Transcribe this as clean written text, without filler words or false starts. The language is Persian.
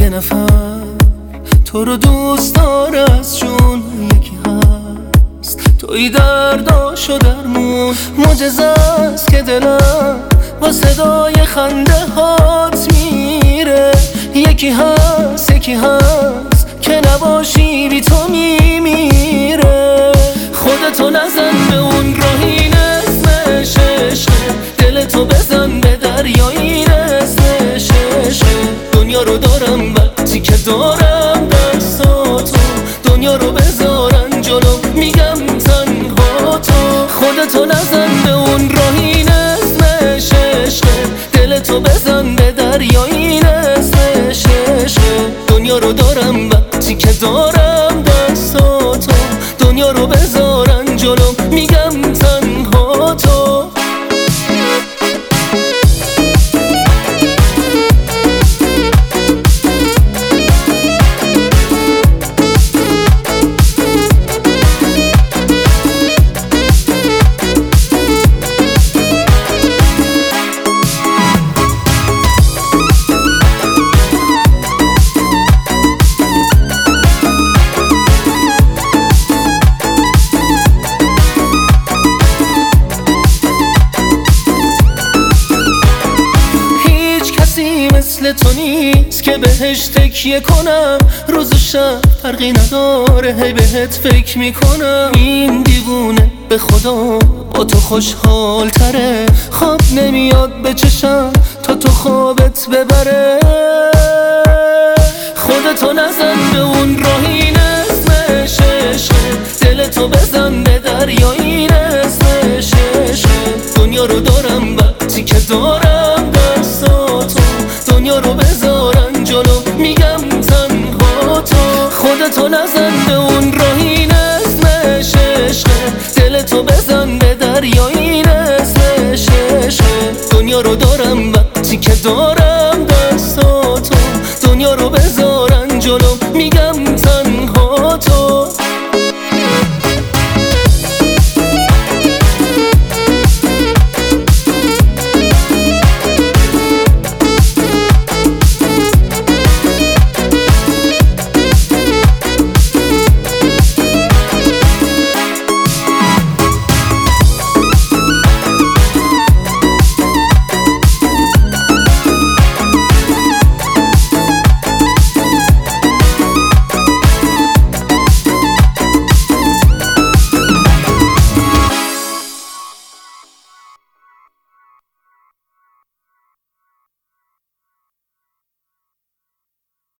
یه نفر تو رو دوست داره از جون یکی هست توی درداشو درمون معجزه است که دلم با صدای خنده هات میره یکی هست که نباشی بی تو میمیره خودتو نزن به اون راهین اسمش عشقه دلتو بزن به دریایی اسمش عشقه دنیا رو دارم وقتی که دارم دستاتو دنیا رو بذارن جلو میگم تنها تو خودتو نزن به اون راهین اسمش عشقه دلتو بزن به دریایی اسمش عشقه دنیا رو دارم وقتی که دارم دستاتو دنیا رو بذارن جلو میگم تنها تو مثل تو نیست که بهش تکیه کنم روز و شب فرقی نداره هی بهت فکر میکنم این دیوونه به خدا با تو خوشحال تره خواب نمیاد به چشم تا تو خوابت ببره خودتو نزن به اون راهین اسمش عشقه دلتو بزن به دریایی اسمش عشقه دنیا رو دارم وقتی که دارم دستاتو دنیا رو بذارن جلو میگم تنها تو خودتو نزن به اون راهین اسمش عشقه دلتو بزن به دریایی اسمش عشقه دنیا رو